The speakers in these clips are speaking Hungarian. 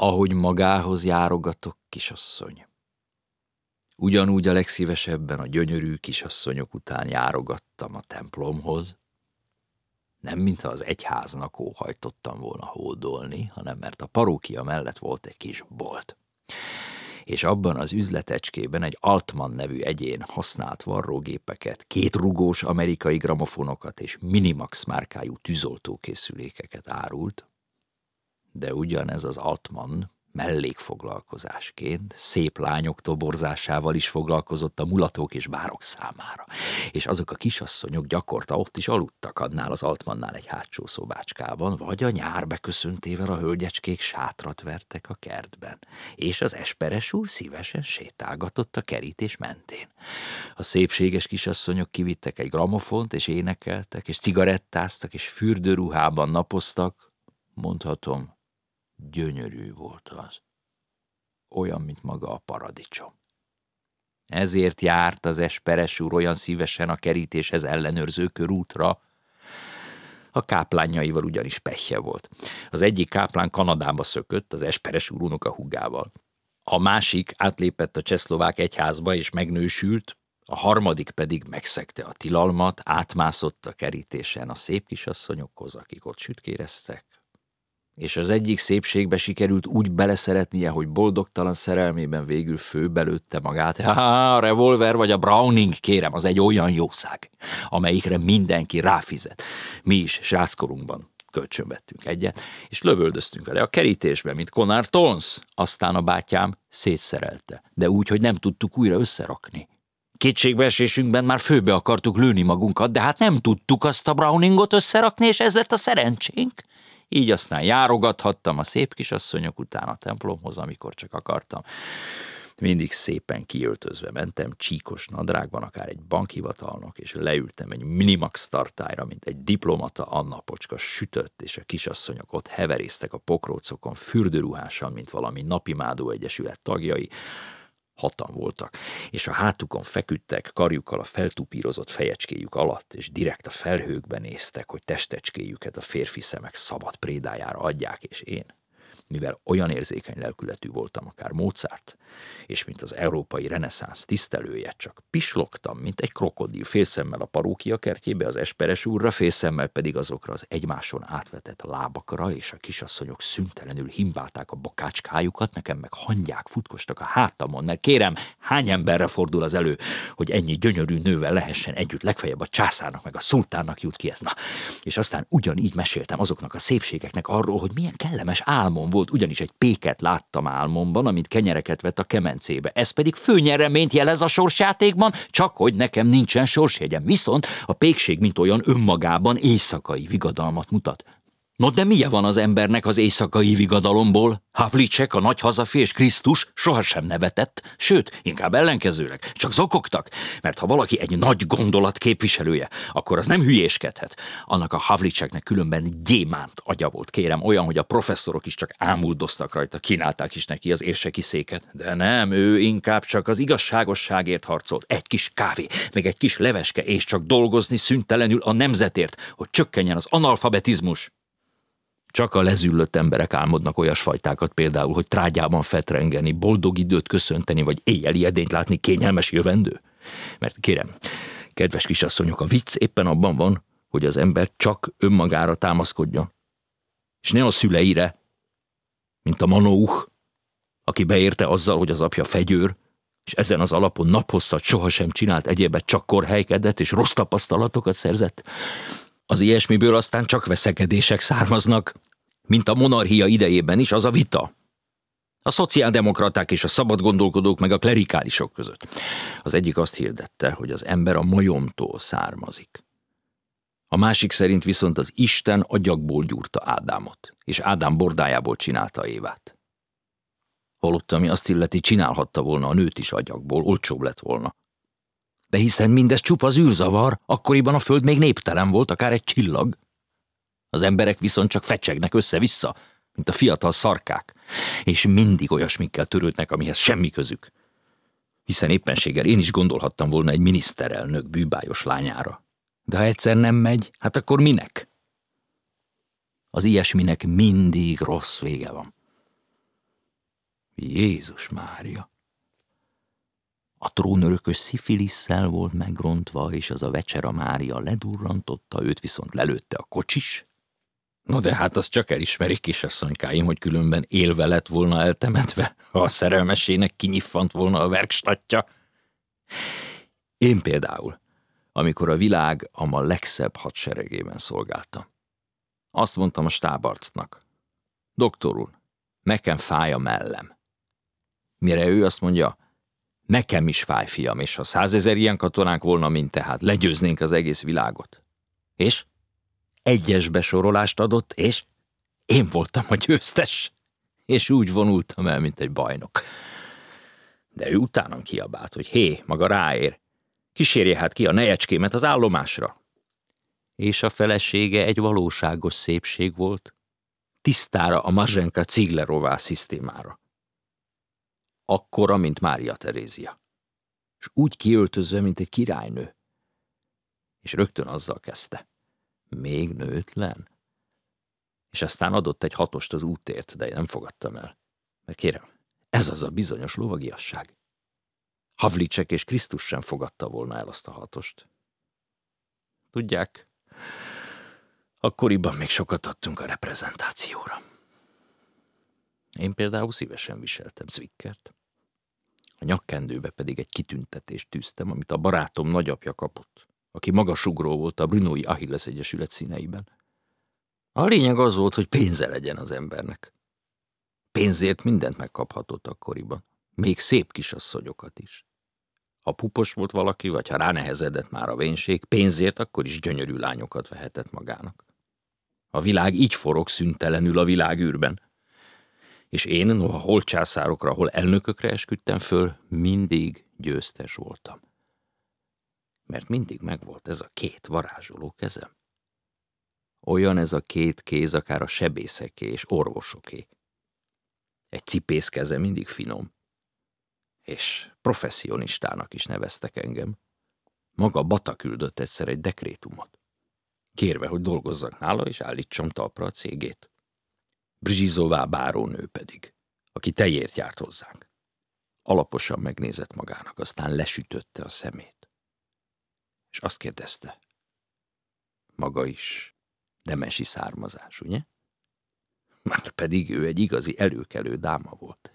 ahogy magához járogatok, kisasszony. Ugyanúgy a legszívesebben a gyönyörű kisasszonyok után járogattam a templomhoz, nem mintha az egyháznak óhajtottam volna hódolni, hanem mert a parókia mellett volt egy kis bolt. És abban az üzletecskében egy Altman nevű egyén használt varrógépeket, 2 rugós amerikai gramofonokat és Minimax márkájú tűzoltókészülékeket árult, de ugyanez az Altman mellékfoglalkozásként szép lányok toborzásával is foglalkozott a mulatók és bárok számára, és azok a kisasszonyok gyakorta ott is aludtak annál az Altmannál egy hátsó szobácskában, vagy a nyár beköszöntével a hölgyecskék sátrat vertek a kertben, és az Esperes úr szívesen sétálgatott a kerítés mentén. A szépséges kisasszonyok kivittek egy gramofont, és énekeltek, és cigarettáztak, és fürdőruhában napoztak, mondhatom, gyönyörű volt az. Olyan, mint maga a paradicsom. Ezért járt az Esperes úr olyan szívesen a kerítéshez ellenőrző körútra. A káplányaival ugyanis pehje volt. Az egyik káplán Kanadába szökött az Esperes úr unokahúgával. A másik átlépett a csehszlovák egyházba és megnősült, a harmadik pedig megszegte a tilalmat, átmászott a kerítésen a szép kisasszonyokhoz, akik ott sütkéreztek, és az egyik szépségbe sikerült úgy beleszeretnie, hogy boldogtalan szerelmében végül főbelőtte magát. A revolver vagy a Browning, kérem, az egy olyan jószág, amelyikre mindenki ráfizet. Mi is sráckorunkban kölcsönvettünk egyet, és lövöldöztünk vele a kerítésbe, mint Conor Tons. Aztán a bátyám szétszerelte, de úgy, hogy nem tudtuk újra összerakni. Kétségbeesésünkben már főbe akartuk lőni magunkat, de hát nem tudtuk azt a Browningot összerakni, és ez lett a szerencsénk. Így aztán járogathattam a szép kisasszonyok után a templomhoz, amikor csak akartam. Mindig szépen kiöltözve mentem, csíkos nadrágban, akár egy bankhivatalnok, és leültem egy Minimax tartályra, mint egy diplomata, Anna-pocska sütött, és a kisasszonyok ott heverésztek a pokrócokon fürdőruhással, mint valami napimádó egyesület tagjai. 6-an voltak, és a hátukon feküdtek, karjukkal a feltupírozott fejecskéjük alatt, és direkt a felhőkben néztek, hogy testecskéjüket a férfi szemek szabad prédájára adják, és én, mivel olyan érzékeny lelkületű voltam, akár Mozart, és mint az európai reneszánsz tisztelője, csak pislogtam, mint egy krokodil, félszemmel a parókia kertjébe, az Esperes úrra, félszemmel pedig azokra az egymáson átvetett lábakra, és a kisasszonyok szüntelenül himbálták a bakácskájukat, nekem meg hangyák futkostak a hátamon, mert kérem, hány emberre fordul az elő, hogy ennyi gyönyörű nővel lehessen együtt, legfeljebb a császárnak meg a szultánnak jut ki ez. Na, és aztán ugyanígy meséltem azoknak a szépségeknek arról, hogy milyen kellemes álmom volt, ugyanis egy péket láttam álmomban, amint kenyereket vett a kemencébe. Ez pedig főnyereményt jelez a sorsjátékban, csak hogy nekem nincsen sorsjegyem. Viszont a pékség, mint olyan önmagában éjszakai vigadalmat mutat. No, de milyen van az embernek az éjszakai vigadalomból? Havlicek, a nagy hazafi és Krisztus sohasem nevetett, sőt, inkább ellenkezőleg, csak zokogtak, mert ha valaki egy nagy gondolat képviselője, akkor az nem hülyéskedhet. Annak a Havliceknek különben gyémánt agya volt, kérem, olyan, hogy a professzorok is csak ámuldoztak rajta, kínálták is neki az érseki széket. De nem, ő inkább csak az igazságosságért harcolt. Egy kis kávé, meg egy kis leveske, és csak dolgozni szüntelenül a nemzetért, hogy csökkenjen az analfabetizmus. Csak a lezüllött emberek álmodnak olyasfajtákat például, hogy trágyában fetrengeni, boldog időt köszönteni, vagy éjjeli edényt látni kényelmes jövendő. Mert kérem, kedves kisasszonyok, a vicc éppen abban van, hogy az ember csak önmagára támaszkodjon. És ne a szüleire, mint a Manouch, aki beérte azzal, hogy az apja fegyőr, és ezen az alapon naphosszat sohasem csinált egyébet, csak korhelykedett és rossz tapasztalatokat szerzett. Az ilyesmiből aztán csak veszekedések származnak, mint a monarchia idejében is az a vita. A szociáldemokraták és a szabadgondolkodók meg a klerikálisok között. Az egyik azt hirdette, hogy az ember a majomtól származik. A másik szerint viszont az Isten agyagból gyúrta Ádámot, és Ádám bordájából csinálta Évát. Holott, ami azt illeti, csinálhatta volna a nőt is agyagból, olcsóbb lett volna. De hiszen mindez csupa zűrzavar, akkoriban a föld még néptelen volt, akár egy csillag. Az emberek viszont csak fecsegnek össze-vissza, mint a fiatal szarkák, és mindig olyasmikkel törődnek, amihez semmi közük. Hiszen éppenséggel én is gondolhattam volna egy miniszterelnök bűbájos lányára. De ha egyszer nem megy, hát akkor minek? Az ilyesminek mindig rossz vége van. Jézus Mária! A trónörökös szifilisszel volt megrontva, és az a Vecsera Mária ledurrantotta, őt viszont lelőtte a kocsis. No de hát azt csak elismerik, kisasszonykáim, hogy különben élve lett volna eltemetve, ha a szerelmesének kinyiffant volna a verkstatja. Én például, amikor a világ a legszebb hadseregében szolgáltam, azt mondtam a stábarcnak: doktor úr, nekem fáj a mellem. Mire ő azt mondja: nekem is fáj, fiam, és ha 100 000 ilyen katonánk volna, mint tehát, legyőznénk az egész világot. És? Egyes besorolást adott, és én voltam a győztes, és úgy vonultam el, mint egy bajnok. De ő utánam kiabált, hogy hé, maga ráér, kísérje hát ki a nejecskémet az állomásra. És a felesége egy valóságos szépség volt, tisztára a Marzsenka Ciglerová szisztémára. Akkora, mint Mária Terézia, és úgy kiöltözve, mint egy királynő. És rögtön azzal kezdte: még nőtlen? És aztán adott egy 6-ost az útért, de én nem fogadtam el. Mert kérem, ez az a bizonyos lovagiasság. Havlicek és Krisztus sem fogadta volna el azt a 6-ost. Tudják, akkoriban még sokat adtunk a reprezentációra. Én például szívesen viseltem zwickert. A nyakkendőbe pedig egy kitüntetést tűztem, amit a barátom nagyapja kapott, aki magasugró volt a Brunói Achilles Egyesület színeiben. A lényeg az volt, hogy pénze legyen az embernek. Pénzért mindent megkaphatott akkoriban, még szép kisasszonyokat is. Ha pupos volt valaki, vagy ha ránehezedett már a vénség, pénzért akkor is gyönyörű lányokat vehetett magának. A világ így forog szüntelenül a világűrben. És én, noha hol császárokra, hol elnökökre esküdtem föl, mindig győztes voltam. Mert mindig megvolt ez a 2 varázsoló kezem. Olyan ez a 2 kéz, akár a sebészeké és orvosoké. Egy cipész keze mindig finom. És professzionistának is neveztek engem. Maga Bata küldött egyszer egy dekrétumot, kérve, hogy dolgozzak nála és állítsam talpra a cégét. Brzsizová bárónő pedig, aki tejért járt hozzánk. Alaposan megnézett magának, aztán lesütötte a szemét. És azt kérdezte: maga is nemesi származás, ugye? Már pedig ő egy igazi előkelő dáma volt.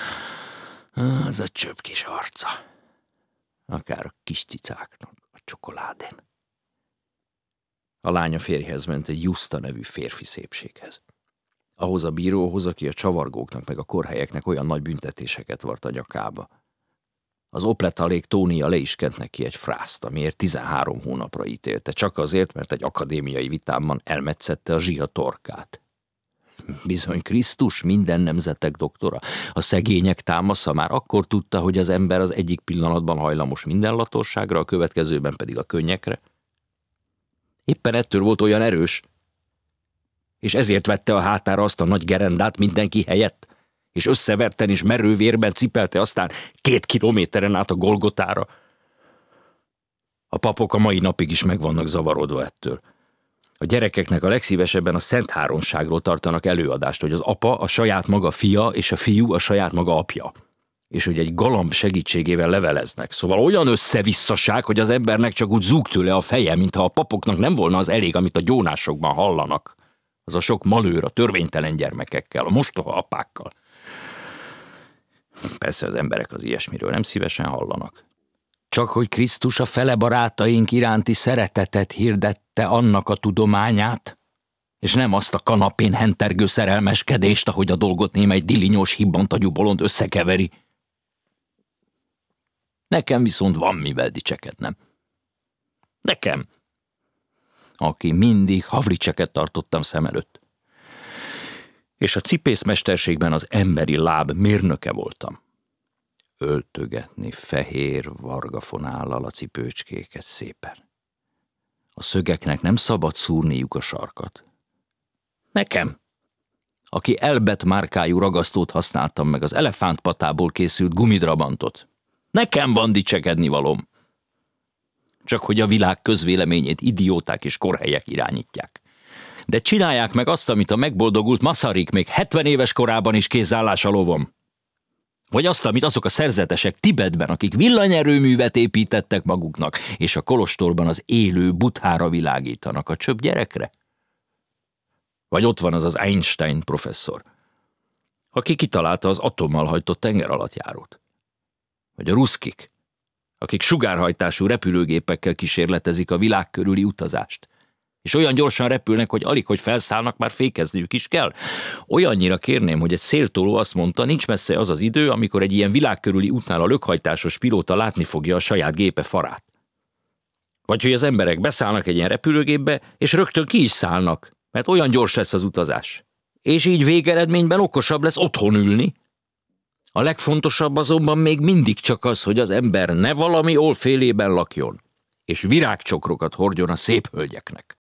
Az a csöpp kis arca, akár a kis cicáknak a csokoládén. A lánya férjhez ment egy Justa nevű férfi szépséghez. Ahhoz a bíróhoz, aki a csavargóknak meg a korhelyeknek olyan nagy büntetéseket vart a nyakába. Az opletalék Tónia le is kent neki egy frászt, amiért 13 hónapra ítélte, csak azért, mert egy akadémiai vitámban elmetszette a zsiha torkát. Bizony Krisztus, minden nemzetek doktora, a szegények támasza már akkor tudta, hogy az ember az egyik pillanatban hajlamos minden latorságra, a következőben pedig a könnyekre. Éppen ettől volt olyan erős, és ezért vette a hátára azt a nagy gerendát mindenki helyett, és összeverten és merővérben cipelte aztán 2 kilométeren át a Golgotára. A papok a mai napig is meg vannak zavarodva ettől. A gyerekeknek a legszívesebben a Szent Háromságról tartanak előadást, hogy az apa a saját maga fia, és a fiú a saját maga apja. És hogy egy galamb segítségével leveleznek. Szóval olyan összevisszaság, hogy az embernek csak úgy zúg tőle a feje, mintha a papoknak nem volna az elég, amit a gyónásokban hallanak. Az a sok malőr a törvénytelen gyermekekkel, a mostoha apákkal. Persze az emberek az ilyesmiről nem szívesen hallanak. Csak hogy Krisztus a fele barátaink iránti szeretetet hirdette, annak a tudományát, és nem azt a kanapén hentergő szerelmeskedést, ahogy a dolgot némely dilinyós hibbantagyú bolond összekeveri. Nekem viszont van mivel dicsekednem. Nekem, aki mindig Havlicseket tartottam szem előtt. És a cipészmesterségben az emberi láb mérnöke voltam. Öltögetni fehér vargafonállal a cipőcskéket szépen. A szögeknek nem szabad szúrniuk a sarkat. Nekem, aki Elbet márkájú ragasztót használtam meg az elefántpatából készült gumidrabantot. Nekem van dicsekedni valóm. Csak hogy a világ közvéleményét idióták és korhelyek irányítják. De csinálják meg azt, amit a megboldogult Masaryk még 70 éves korában is kézzállás a lovom. Vagy azt, amit azok a szerzetesek Tibetben, akik villanyerőművet építettek maguknak, és a kolostorban az élő Buddhára világítanak a csöpp gyerekre? Vagy ott van az Einstein professzor, aki kitalálta az atommal hajtott tengeralattjárót. Vagy a ruszkik, akik sugárhajtású repülőgépekkel kísérletezik a világ körüli utazást. És olyan gyorsan repülnek, hogy alig, hogy felszállnak, már fékezniük is kell. Olyannyira kérném, hogy egy széltoló azt mondta, nincs messze az az idő, amikor egy ilyen világkörüli útnál a lökhajtásos pilóta látni fogja a saját gépe farát. Vagy hogy az emberek beszállnak egy ilyen repülőgépbe, és rögtön ki is szállnak, mert olyan gyors lesz az utazás. És így végeredményben okosabb lesz otthon ülni. A legfontosabb azonban még mindig csak az, hogy az ember ne valami olfélében lakjon, és virágcsokrokat hordjon a szép hölgyeknek.